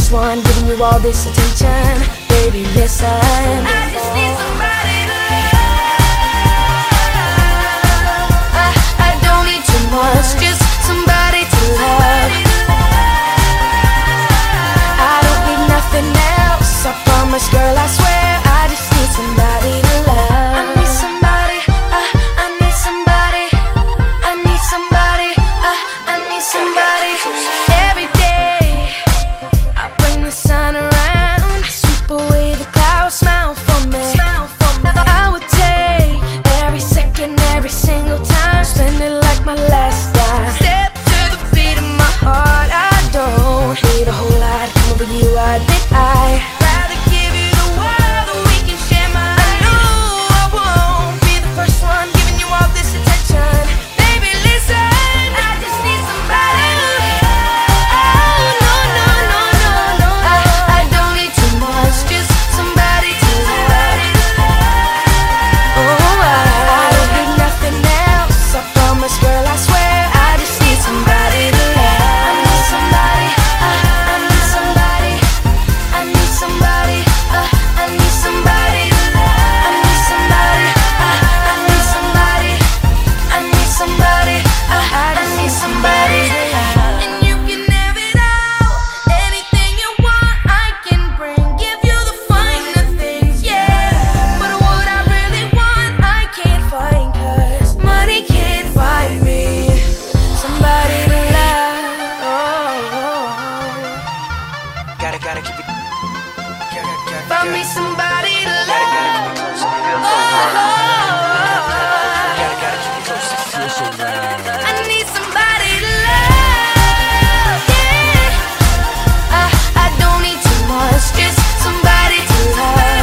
first one giving you all this attention. Baby, listen, I just need somebody to love. I don't need too much, just somebody to love. I don't need nothing else, I promise, girl, I swear. I just need somebody to love. I need somebody, I need somebody, I need somebody, I need somebody. Every day I bring the sun around, sweep away the clouds, smile for me. I would take every second, every single time, spend it like my last dime. Step to the beat of my heart, I don't need a whole lot. Come over you, I admit I'd rather give you the world than we can share mine. I know I won't be the first one giving you all this attention. Baby, listen, I just need somebody. Oh, no, no, no, no, no. I don't need too much, just somebody to love. Oh, I don't need nothing else, I promise, girl, I swear. I just need somebody to love. I need somebody, I need somebody, I need somebody, I need somebody to love. I need somebody, I need somebody, I need somebody, I need somebody to love. And you can have it all, anything you want I can bring, give you the finer things, yeah. But what I really want I can't find, 'cause money can't buy me somebody to love. Gotta keep it. Find me somebody to love. Gotta keep it close. Feel so right. I need somebody to love, yeah. I don't need too much, just somebody to love.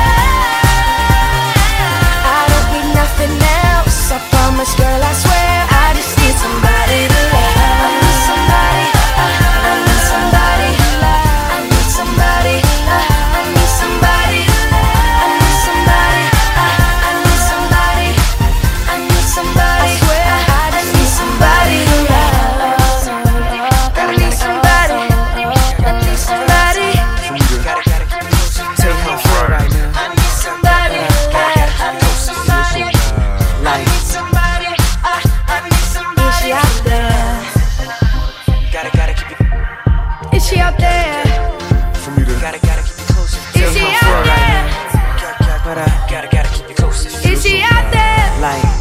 I don't need nothing else, I promise, girl, I swear. I just need somebody to love. I need somebody, I need somebody, I need somebody, I need somebody, I need somebody, I need somebody, I need somebody. I swear I just need somebody to love. I need somebody, I need somebody, Gotta keep it close. Tell you how I feel right now. I need somebody to love. I need somebody, I need somebody, I need somebody. Is she out there? Gotta keep it. Is she out there? For me to Gotta keep it close. Is she out there? But gotta keep it close. Is she out there? Like.